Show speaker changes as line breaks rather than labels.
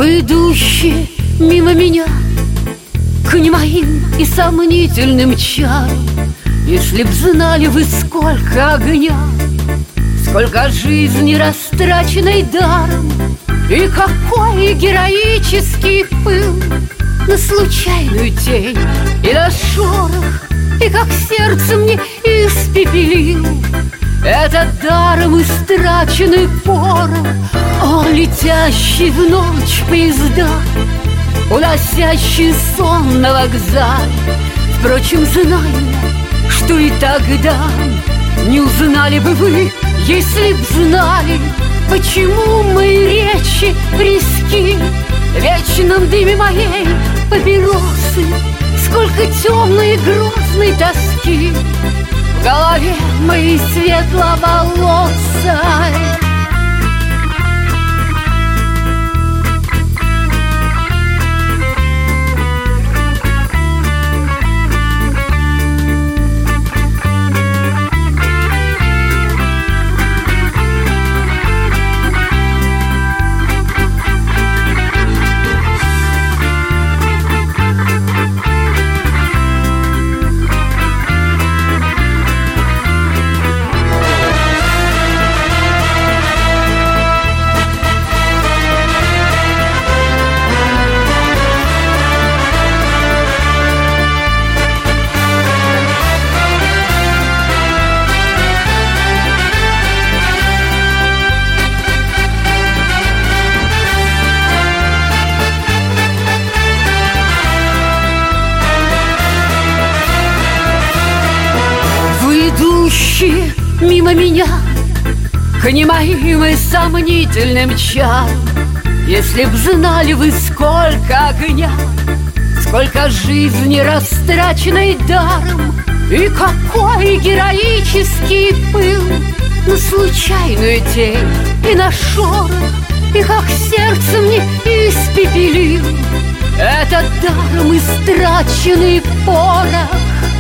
Вы, идущие мимо меня, к не моим и сомнительным чарам, если б знали вы, сколько огня, сколько жизни растраченной даром, и какой героический пыл на случайную тень и на шорох, и как сердце мне испепелил этот даром истраченный порох. О, летящий в ночь поезда, уносящий сон на вокзале. Впрочем, знаю, что и тогда не узнали бы вы, если б знали, почему мои речи близки. В вечном дыме моей папиросы сколько темной и грозной тоски в голове моей светловолосой. Идущие мимо меня к не моим и сомнительным чарам, если б знали вы, сколько огня, сколько жизни растраченной даром, и какой героический пыл на случайную тень и на шорох, и как сердце мне испепелил этот даром истраченный порох.